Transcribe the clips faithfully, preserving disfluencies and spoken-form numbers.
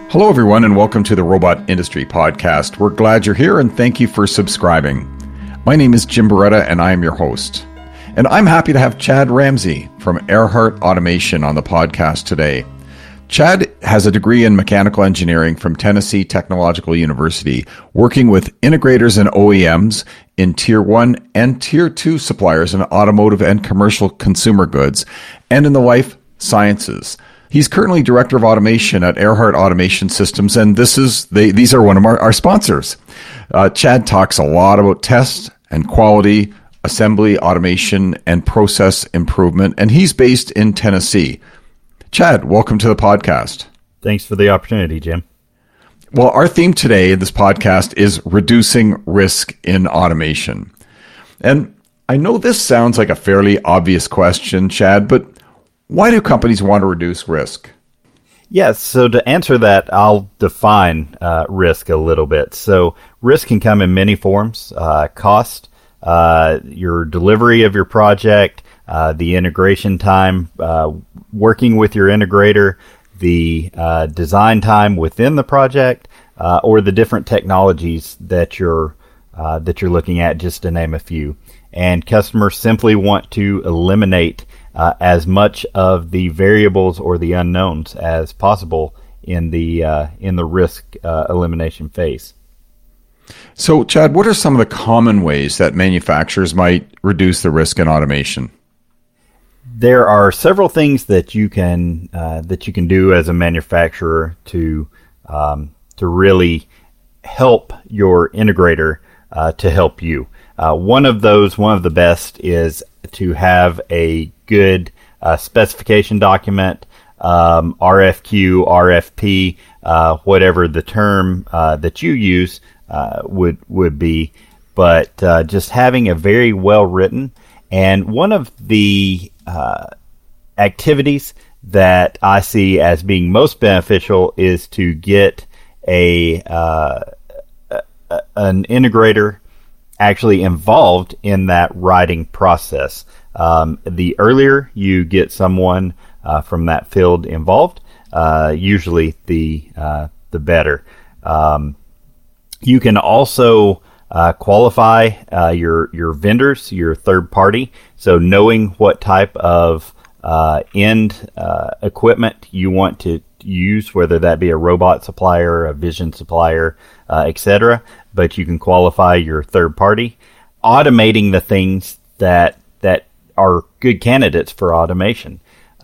Hello, everyone, and welcome to the Robot Industry Podcast. We're glad you're here, and thank you for subscribing. My name is Jim Beretta, and I am your host. And I'm happy to have Chad Ramsey from Earhart Automation on the podcast today. Chad has a degree in mechanical engineering from Tennessee Technological University, working with integrators and O E Ms in Tier one and Tier two suppliers in automotive and commercial consumer goods, and in the life sciences. He's currently Director of Automation at Earhart Automation Systems, and this is they, these are one of our, our sponsors. Uh, Chad talks a lot about test and quality, assembly, automation, and process improvement, and he's based in Tennessee. Chad, welcome to the podcast. Thanks for the opportunity, Jim. Well, our theme today in this podcast is reducing risk in automation. And I know this sounds like a fairly obvious question, Chad, but why do companies want to reduce risk? Yes, so to answer that, I'll define uh, risk a little bit. So risk can come in many forms: uh, cost, uh, your delivery of your project, uh, the integration time, uh, working with your integrator, the uh, design time within the project, uh, or the different technologies that you're uh, that you're looking at, just to name a few. And customers simply want to eliminate Uh, as much of the variables or the unknowns as possible in the uh, in the risk uh, elimination phase. So, Chad, what are some of the common ways that manufacturers might reduce the risk in automation? There are several things that you can uh, that you can do as a manufacturer to um, to really help your integrator uh, to help you. Uh, one of those, one of the best, is to have a good uh, specification document, um, R F Q, R F P, uh, whatever the term uh, that you use uh, would would be, but uh, just having a very well written. And one of the uh, activities that I see as being most beneficial is to get a, uh, a an integrator actually involved in that writing process. Um, the earlier you get someone uh, from that field involved, uh, usually the uh, the better. Um, you can also uh, qualify uh, your your vendors, your third party. So knowing what type of uh, end uh, equipment you want to use, whether that be a robot supplier, a vision supplier, uh, et cetera. But you can qualify your third party. Automating the things that that are good candidates for automation.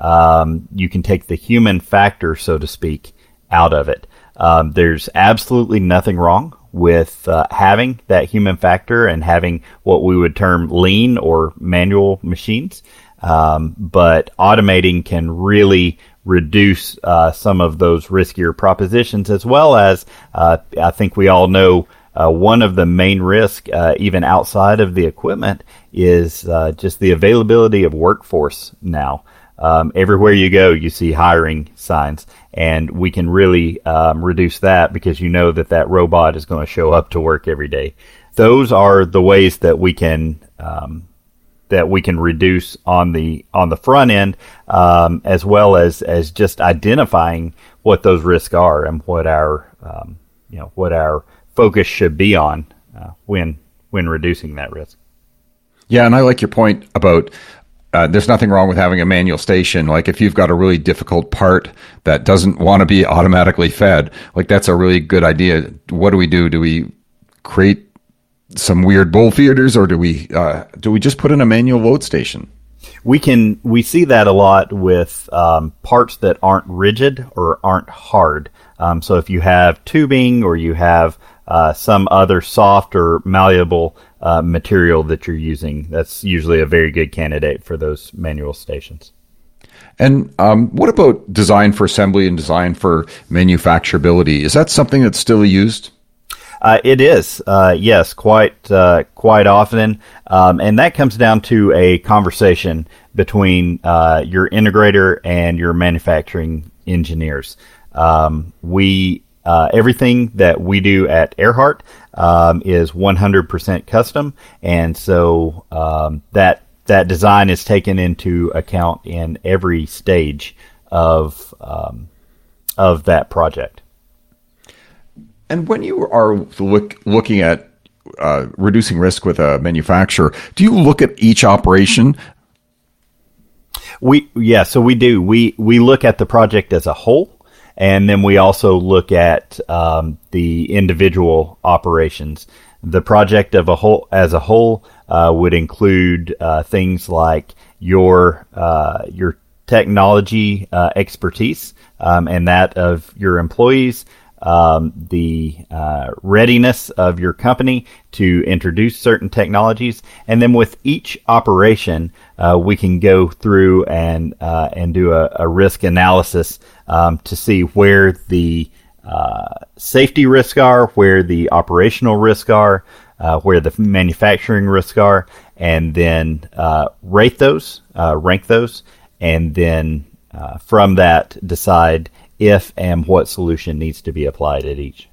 Um, you can take the human factor, so to speak, out of it. Um, there's absolutely nothing wrong with uh, having that human factor and having what we would term lean or manual machines. Um, but automating can really reduce uh, some of those riskier propositions, as well as uh, I think we all know uh, one of the main risks, uh, even outside of the equipment, is uh, just the availability of workforce now. Um, everywhere you go, you see hiring signs, and we can really um, reduce that because you know that that robot is going to show up to work every day. Those are the ways that we can um, that we can reduce on the on the front end, um, as well as as just identifying what those risks are and what our um, you know what our focus should be on uh, when when reducing that risk. Yeah, and I like your point about uh, there's nothing wrong with having a manual station. Like if you've got a really difficult part that doesn't want to be automatically fed, like that's a really good idea. What do we do? Do we create some weird bowl feeders, or do we uh, do we just put in a manual load station? We can we see that a lot with um, parts that aren't rigid or aren't hard. Um, so if you have tubing or you have uh, some other soft or malleable uh, material that you're using, that's usually a very good candidate for those manual stations. And um, what about design for assembly and design for manufacturability? Is that something that's still used? Uh, it is, uh, yes, quite uh, quite often, um, and that comes down to a conversation between uh, your integrator and your manufacturing engineers. Um, we uh, everything that we do at Earhart um, is one hundred percent custom, and so um, that that design is taken into account in every stage of um, of that project. And when you are look, looking at uh, reducing risk with a manufacturer, do you look at each operation? We yeah, so we do. We we look at the project as a whole, and then we also look at um, the individual operations. The project of a whole as a whole uh, would include uh, things like your uh, your technology uh, expertise um, and that of your employees, um, the uh, readiness of your company to introduce certain technologies, and then with each operation, uh, we can go through and uh, and do a, a risk analysis um, to see where the uh, safety risks are, where the operational risks are, uh, where the manufacturing risks are, and then uh, rate those, uh, rank those, and then uh, from that decide if and what solution needs to be applied at each.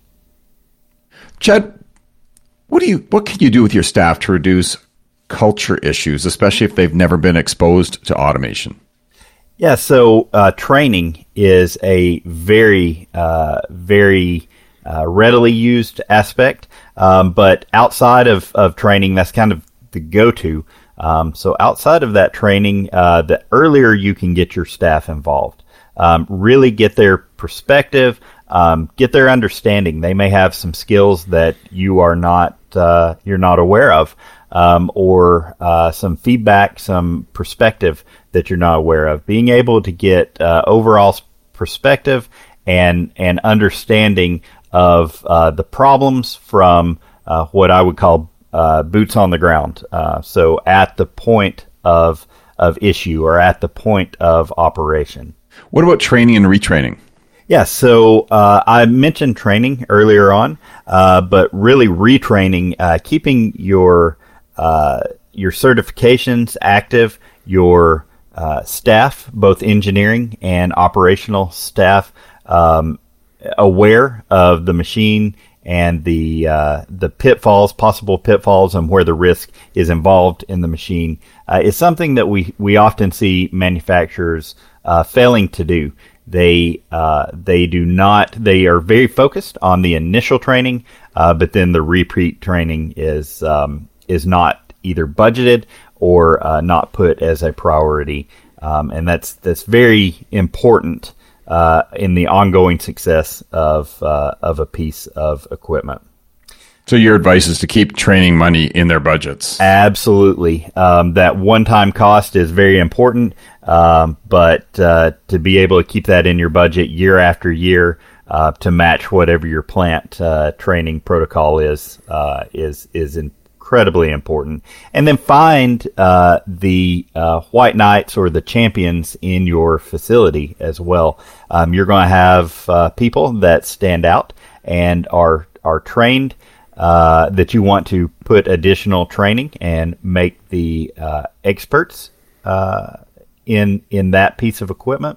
Chad, what do you what can you do with your staff to reduce culture issues, especially if they've never been exposed to automation? Yeah, so uh, training is a very, uh, very uh, readily used aspect, um, but outside of, of training, that's kind of the go-to. Um, so outside of that training, uh, the earlier you can get your staff involved, um, really get their perspective, um, get their understanding. They may have some skills that you are not uh, you're not aware of, um, or uh, some feedback, some perspective that you're not aware of. Being able to get uh, overall perspective and and understanding of uh, the problems from uh, what I would call uh, boots on the ground. Uh, so at the point of of issue or at the point of operation. What about training and retraining? Yeah, so uh, I mentioned training earlier on, uh, but really retraining, uh, keeping your uh, your certifications active, your uh, staff, both engineering and operational staff, um, aware of the machine and the uh, the pitfalls, possible pitfalls, and where the risk is involved in the machine uh, is something that we we often see manufacturers uh, failing to do. They uh, they do not. They are very focused on the initial training, uh, but then the repeat training is um, is not either budgeted or uh, not put as a priority, um, and that's that's very important uh, in the ongoing success of uh, of a piece of equipment. So your advice is to keep training money in their budgets. Absolutely. Um, that one-time cost is very important, um, but uh, to be able to keep that in your budget year after year uh, to match whatever your plant uh, training protocol is uh, is is incredibly important. And then find uh, the uh, white knights or the champions in your facility as well. Um, you're going to have uh, people that stand out and are are trained. Uh, that you want to put additional training and make the uh, experts uh, in in that piece of equipment.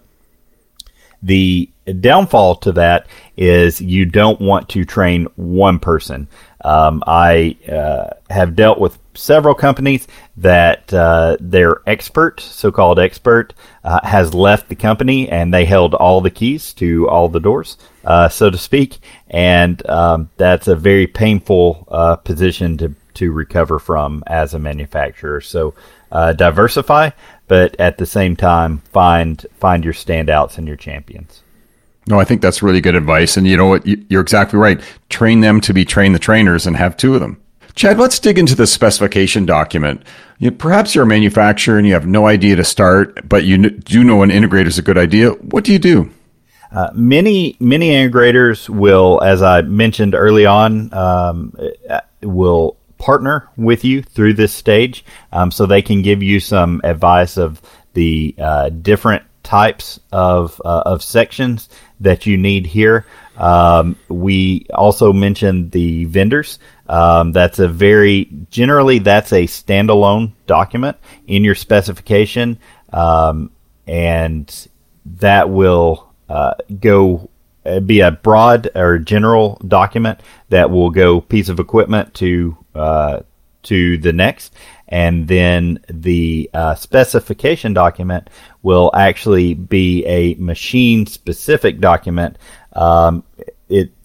The downfall to that is you don't want to train one person. Um, I uh, have dealt with several companies that uh, their expert, so-called expert, uh, has left the company and they held all the keys to all the doors, uh, so to speak. And um, that's a very painful uh, position to, to recover from as a manufacturer. So uh, diversify, but at the same time, find find your standouts and your champions. No, I think that's really good advice. And you know what? You're exactly right. Train them to be train the trainers and have two of them. Chad, let's dig into the specification document. You, perhaps you're a manufacturer and you have no idea to start, but you n- do know an integrator is a good idea. What do you do? Uh, many many integrators will, as I mentioned early on, um, will partner with you through this stage, um, so they can give you some advice of the uh, different types of uh, of sections that you need here. Um, we also mentioned the vendors. Um, that's a very, generally that's a standalone document in your specification. Um, and that will, uh, go, uh, be a broad or general document that will go piece of equipment to, uh, to the next. And then the, uh, specification document will actually be a machine specific document. Um, it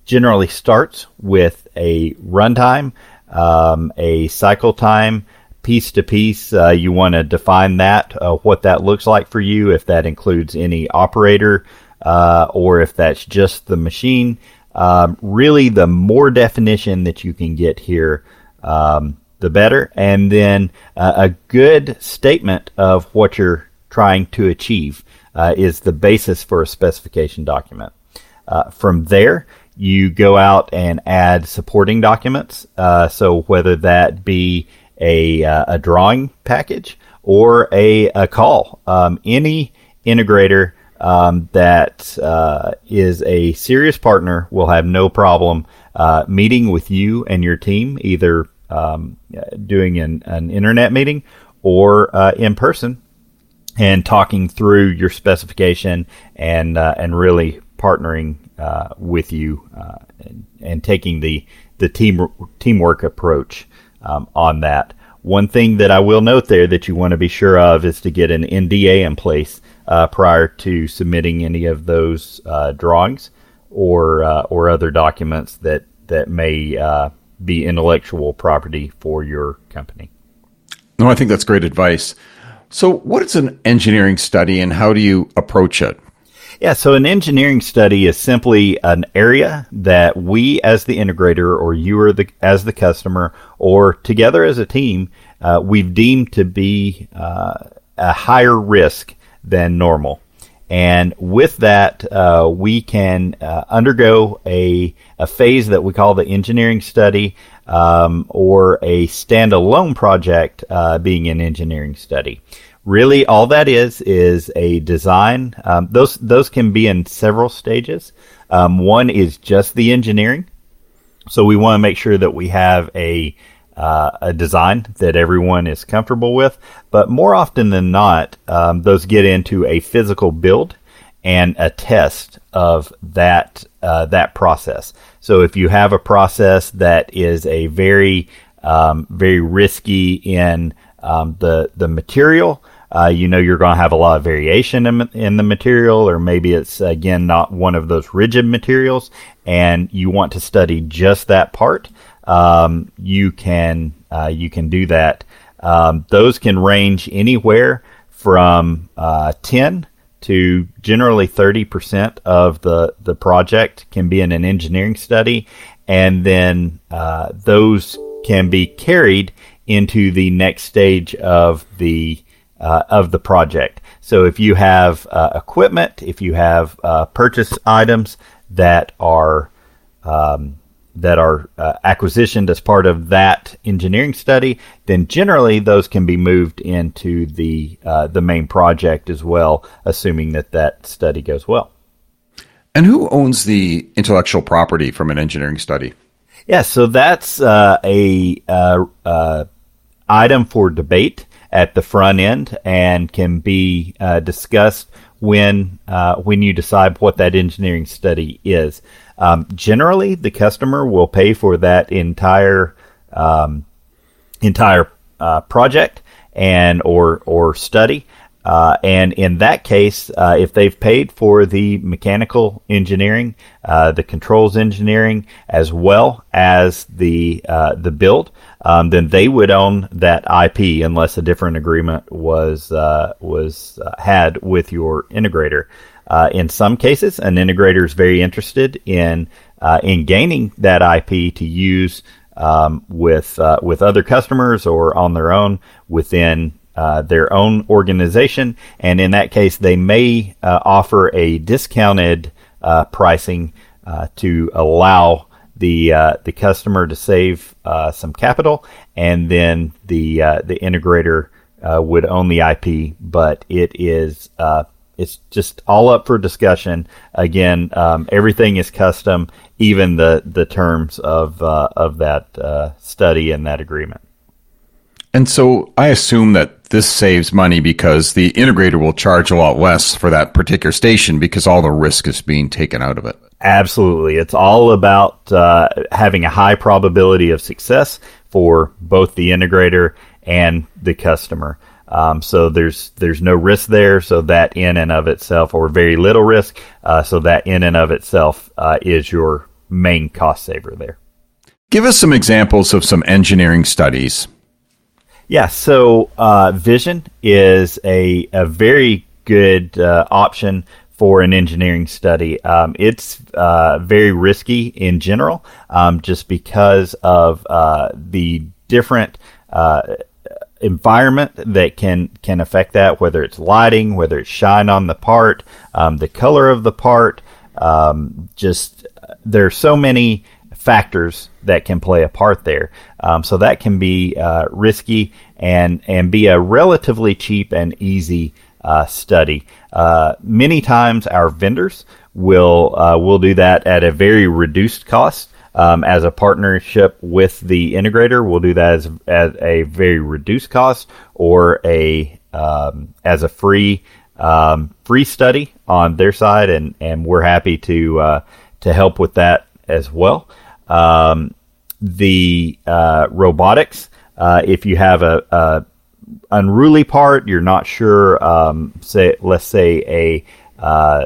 generally starts with a runtime, um, a cycle time, piece to piece. Uh, you want to define that, uh, what that looks like for you, if that includes any operator, uh, or if that's just the machine. Um, really, the more definition that you can get here, um, the better. And then uh, a good statement of what you're trying to achieve uh, is the basis for a specification document. Uh, from there, you go out and add supporting documents. Uh, so whether that be a, uh, a drawing package or a, a call, um, any integrator um, that uh, is a serious partner will have no problem uh, meeting with you and your team, either um, doing an, an internet meeting or uh, in person, and talking through your specification and uh, and really partnering uh, with you uh, and, and taking the the team teamwork approach um, on that. One thing that I will note there that you want to be sure of is to get an N D A in place uh, prior to submitting any of those uh, drawings or uh, or other documents that that may uh, be intellectual property for your company. No, I think that's great advice. So what is an engineering study and how do you approach it? Yeah, so an engineering study is simply an area that we as the integrator, or you are the, as the customer, or together as a team, uh, we've deemed to be uh, a higher risk than normal. And with that, uh, we can uh, undergo a, a phase that we call the engineering study, um, or a standalone project uh, being an engineering study. Really, all that is is a design. Um, those those can be in several stages. Um, one is just the engineering. So we want to make sure that we have a uh, a design that everyone is comfortable with. But more often than not, um, those get into a physical build and a test of that uh, that process. So if you have a process that is a very um, very risky in um, the the material, uh, you know you're going to have a lot of variation in, in the material, or maybe it's again not one of those rigid materials, and you want to study just that part. Um, you can uh, you can do that. Um, those can range anywhere from uh, ten to generally thirty percent of the, the project can be in an engineering study, and then uh, those can be carried into the next stage of the uh, of the project. So if you have uh, equipment, if you have uh, purchase items that are um, that are uh, acquisitioned as part of that engineering study, then generally those can be moved into the uh, the main project as well, assuming that that study goes well. And who owns the intellectual property from an engineering study? Yeah, so that's uh, a uh, uh, item for debate at the front end, and can be uh, discussed when uh, when you decide what that engineering study is. Um, generally, the customer will pay for that entire um, entire uh, project and or or study. Uh, and in that case, uh, if they've paid for the mechanical engineering, uh, the controls engineering, as well as the uh, the build, um, then they would own that I P unless a different agreement was uh, was uh, had with your integrator. Uh, in some cases, an integrator is very interested in uh, in gaining that I P to use um, with uh, with other customers or on their own within Uh, their own organization, and in that case, they may uh, offer a discounted uh, pricing uh, to allow the uh, the customer to save uh, some capital, and then the uh, the integrator uh, would own the I P. But it is uh, it's just all up for discussion. Again, um, everything is custom, even the the terms of uh, of that uh, study and that agreement. And so I assume that this saves money because the integrator will charge a lot less for that particular station because all the risk is being taken out of it. Absolutely. It's all about uh, having a high probability of success for both the integrator and the customer. Um, so there's there's no risk there. So that in and of itself, or very little risk. Uh, so that in and of itself uh, is your main cost saver there. Give us some examples of some engineering studies. Yeah, so uh, vision is a, a very good uh, option for an engineering study. Um, it's uh, very risky in general, um, just because of uh, the different uh, environment that can can affect that, whether it's lighting, whether it's shine on the part, um, the color of the part. Um, just there's so many factors that can play a part there. Um, so that can be uh, risky and and be a relatively cheap and easy uh, study. Uh, many times our vendors will uh, will do that at a very reduced cost. Um, as a partnership with the integrator, we'll do that as, as a very reduced cost or a um, as a free um, free study on their side, and, and we're happy to uh, to help with that as well. Um, the uh, robotics, uh, if you have a, a unruly part, you're not sure. Um, say, let's say a uh,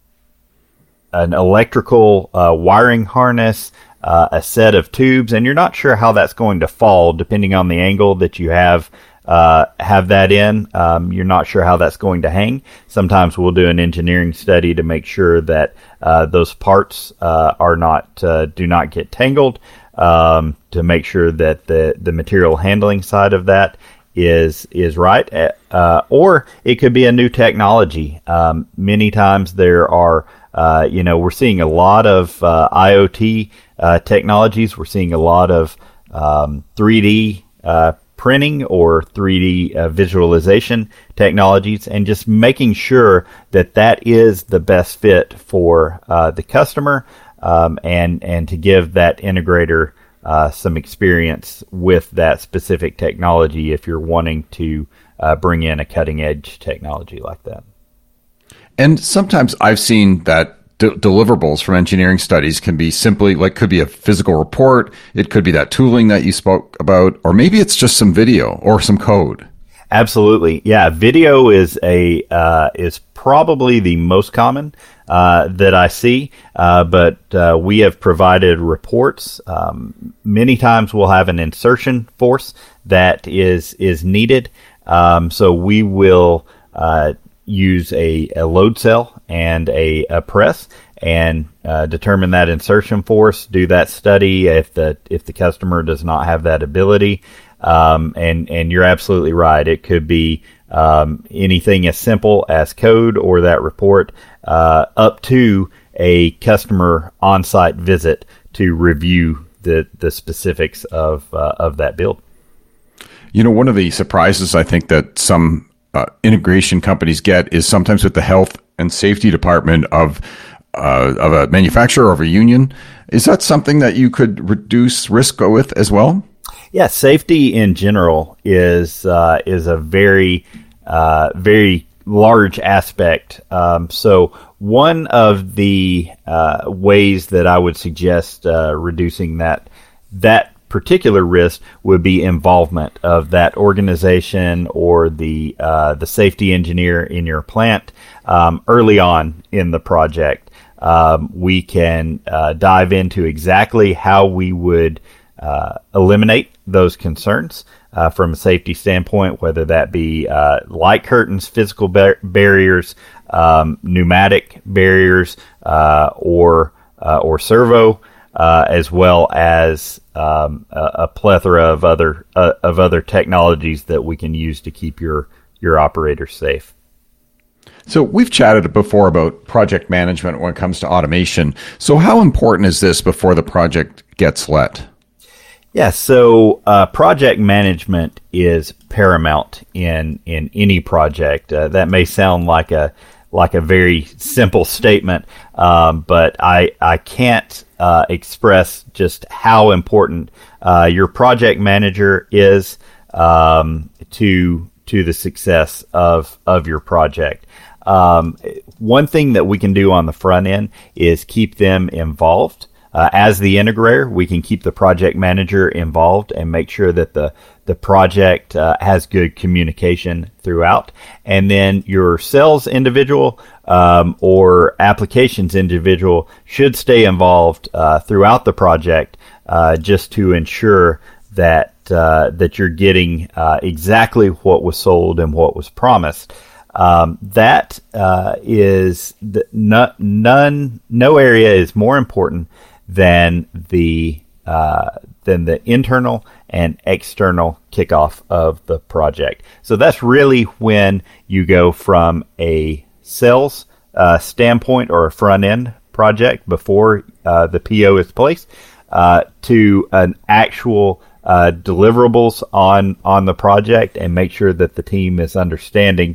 an electrical uh, wiring harness, uh, a set of tubes, and you're not sure how that's going to fall, depending on the angle that you have uh, have that in. Um, you're not sure how that's going to hang. Sometimes we'll do an engineering study to make sure that uh, those parts uh, are not uh, do not get tangled. Um, to make sure that the the material handling side of that is is right, uh, or it could be a new technology. Um, many times there are, uh, you know, we're seeing a lot of uh, IoT uh, technologies. We're seeing a lot of um, three D uh, printing or three D uh, visualization technologies, and just making sure that that is the best fit for uh, the customer, um, and and to give that integrator Uh, some experience with that specific technology if you're wanting to uh, bring in a cutting edge technology like that. And sometimes I've seen that de- deliverables from engineering studies can be simply like, could be a physical report, it could be that tooling that you spoke about, or maybe it's just some video or some code. Absolutely. Yeah. Video is a, uh, is probably the most common, uh, that I see. Uh, but, uh, we have provided reports. Um, many times we'll have an insertion force that is, is needed. Um, so we will, uh, use a, a load cell and a, a press and, uh, determine that insertion force, do that study if the, if the customer does not have that ability. Um, and, and you're absolutely right. It could be, um, anything as simple as code or that report, uh, up to a customer on-site visit to review the, the specifics of, uh, of that build. You know, one of the surprises I think that some uh, integration companies get is sometimes with the health and safety department of, uh, of a manufacturer or of a union. Is that something that you could reduce risk with as well? Yeah, safety in general is uh, is a very uh, very large aspect. Um, so one of the uh, ways that I would suggest uh, reducing that that particular risk would be involvement of that organization or the uh, the safety engineer in your plant um, early on in the project. Um, we can uh, dive into exactly how we would Uh, eliminate those concerns uh, from a safety standpoint, whether that be uh, light curtains, physical bar- barriers, um, pneumatic barriers, uh, or uh, or servo, uh, as well as um, a, a plethora of other uh, of other technologies that we can use to keep your your operators safe. So we've chatted before about project management when it comes to automation. So how important is this before the project gets let? Yeah, so uh, project management is paramount in in any project. Uh, that may sound like a like a very simple statement, um, but I I can't uh, express just how important uh, your project manager is um, to to the success of of your project. Um, one thing that we can do on the front end is keep them involved. Uh, as the integrator, we can keep the project manager involved and make sure that the, the project uh, has good communication throughout. And then your sales individual um, or applications individual should stay involved uh, throughout the project uh, just to ensure that uh, that you're getting uh, exactly what was sold and what was promised. Um, that uh, is the, no, none, no area is more important than the uh, than the internal and external kickoff of the project. So that's really when you go from a sales uh, standpoint or a front end project before uh, the P O is placed uh, to an actual uh, deliverables on on the project, and make sure that the team is understanding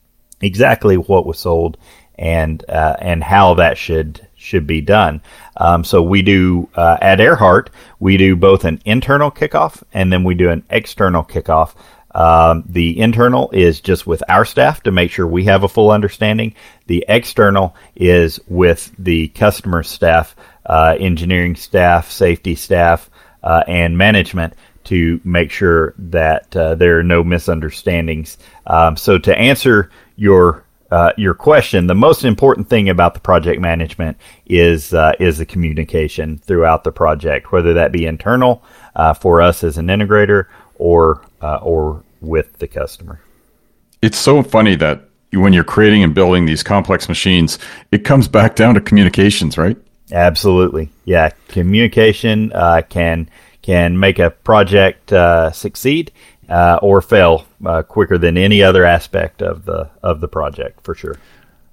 exactly what was sold and uh, and how that should should be done. Um, so we do uh, at Earhart, we do both an internal kickoff and then we do an external kickoff. Um, the internal is just with our staff to make sure we have a full understanding. The external is with the customer staff, uh, engineering staff, safety staff, uh, and management to make sure that uh, there are no misunderstandings. Um, so to answer your uh, your question, the most important thing about the project management is uh, is the communication throughout the project, whether that be internal uh, for us as an integrator or uh, or with the customer. It's so funny that when you're creating and building these complex machines, it comes back down to communications, right? Absolutely, yeah. Communication uh, can can make a project uh, succeed uh, or fail uh, quicker than any other aspect of the of the project, for sure.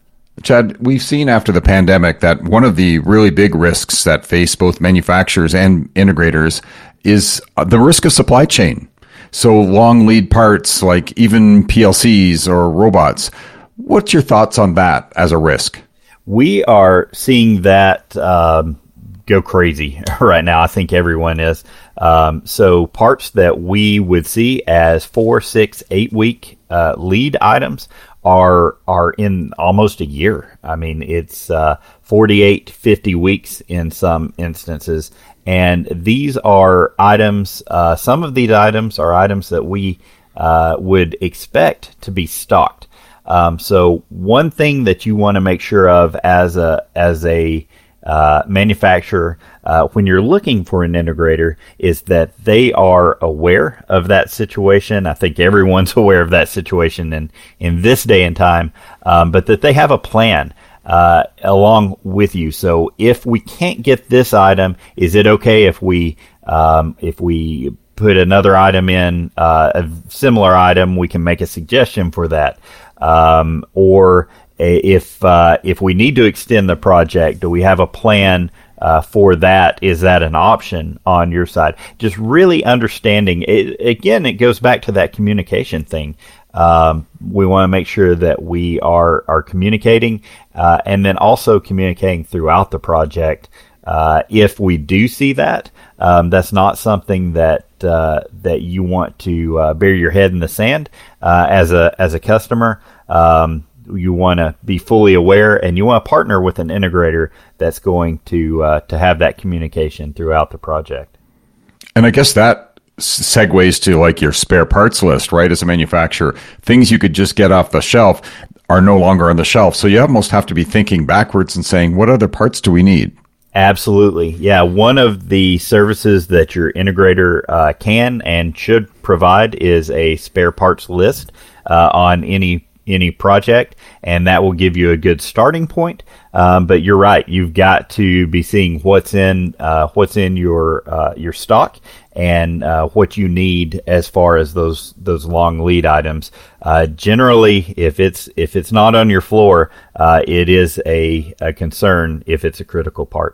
Chad, we've seen after the pandemic that one of the really big risks that face both manufacturers and integrators is the risk of supply chain. So long lead parts like even P L Cs or robots. What's your thoughts on that as a risk? We are seeing that um, go crazy right now. I think everyone is. Um, so parts that we would see as four, six, eight week uh, lead items are are in almost a year. I mean, it's uh, forty-eight, fifty weeks in some instances. And these are items, uh, some of these items are items that we uh, would expect to be stocked. Um, so one thing that you want to make sure of as a as a uh, manufacturer uh, when you're looking for an integrator is that they are aware of that situation. I think everyone's aware of that situation in, in this day and time, um, but that they have a plan uh, along with you. So if we can't get this item, is it okay if we um, if we put another item in, uh, a similar item, we can make a suggestion for that. Um, or if uh, if we need to extend the project, do we have a plan uh, for that? Is that an option on your side? Just really understanding it. Again, it goes back to that communication thing. Um, we want to make sure that we are are communicating, uh, and then also communicating throughout the project. Uh, if we do see that, um, that's not something that uh, that you want to uh, bury your head in the sand uh, as a as a customer. Um, you want to be fully aware, and you want to partner with an integrator that's going to uh, to have that communication throughout the project. And I guess that segues to like your spare parts list, right? As a manufacturer, things you could just get off the shelf are no longer on the shelf. So you almost have to be thinking backwards and saying, what other parts do we need? Absolutely. Yeah. One of the services that your integrator uh, can and should provide is a spare parts list uh, on any any project, and that will give you a good starting point. Um, but you're right; you've got to be seeing what's in uh, what's in your uh, your stock and uh, what you need as far as those those long lead items. Uh, generally, if it's if it's not on your floor, uh, it is a, a concern if it's a critical part.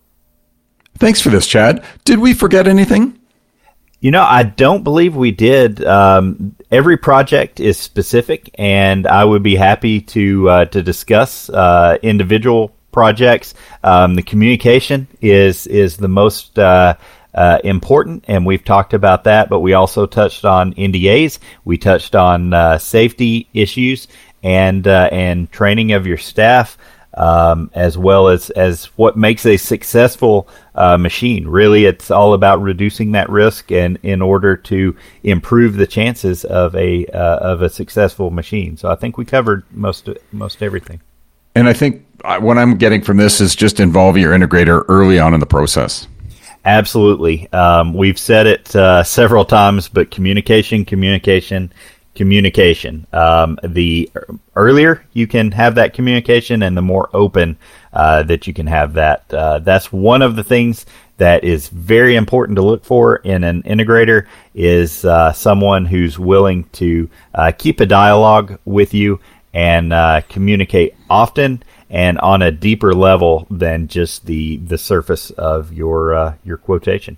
Thanks for this, Chad. Did we forget anything? You know, I don't believe we did. Um, every project is specific, and I would be happy to uh, to discuss uh, individual projects. Um, the communication is is the most uh, uh, important, and we've talked about that. But we also touched on N D As. We touched on uh, safety issues and uh, and training of your staff. um, as well as, as what makes a successful uh, machine. Really, it's all about reducing that risk and in order to improve the chances of a uh, of a successful machine. So I think we covered most most everything. And I think what I'm getting from this is just involve your integrator early on in the process. Absolutely. Um, we've said it uh, several times, but communication, communication, communication. Um, the earlier you can have that communication and the more open uh, that you can have that. Uh, that's one of the things that is very important to look for in an integrator is uh, someone who's willing to uh, keep a dialogue with you and uh, communicate often and on a deeper level than just the the surface of your uh, your quotation.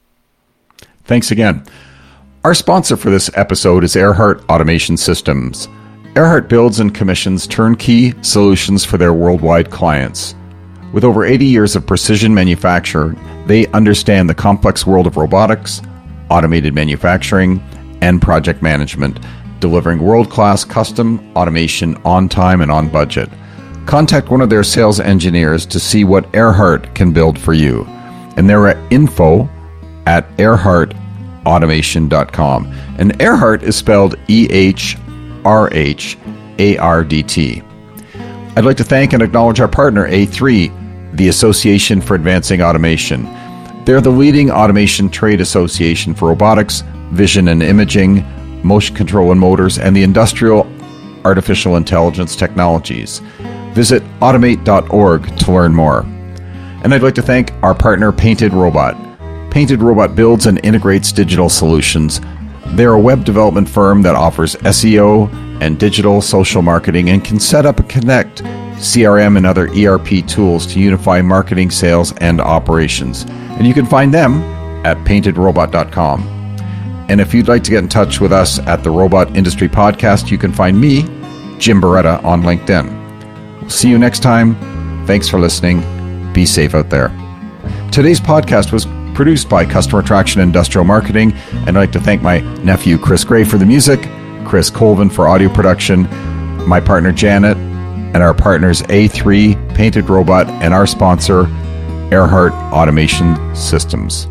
Thanks again. Our sponsor for this episode is Erhardt Automation Systems. Erhardt builds and commissions turnkey solutions for their worldwide clients. With over eighty years of precision manufacture, they understand the complex world of robotics, automated manufacturing, and project management, delivering world-class custom automation on time and on budget. Contact one of their sales engineers to see what Erhardt can build for you. And they're at info at erhardt automation dot com. And Erhardt is spelled E H R H A R D T. I'd like to thank and acknowledge our partner, A three, the Association for Advancing Automation. They're the leading automation trade association for robotics, vision and imaging, motion control and motors, and the industrial artificial intelligence technologies. Visit automate dot org to learn more. And I'd like to thank our partner, Painted Robot. Painted Robot builds and integrates digital solutions. They're a web development firm that offers S E O and digital social marketing and can set up and connect C R M and other E R P tools to unify marketing, sales, and operations. And you can find them at painted robot dot com. And if you'd like to get in touch with us at the Robot Industry Podcast, you can find me, Jim Beretta, on LinkedIn. We'll see you next time. Thanks for listening. Be safe out there. Today's podcast was produced by Customer Attraction Industrial Marketing, and I'd like to thank my nephew, Chris Gray, for the music, Chris Colvin for audio production, my partner, Janet, and our partners, A three, Painted Robot, and our sponsor, Erhardt Automation Systems.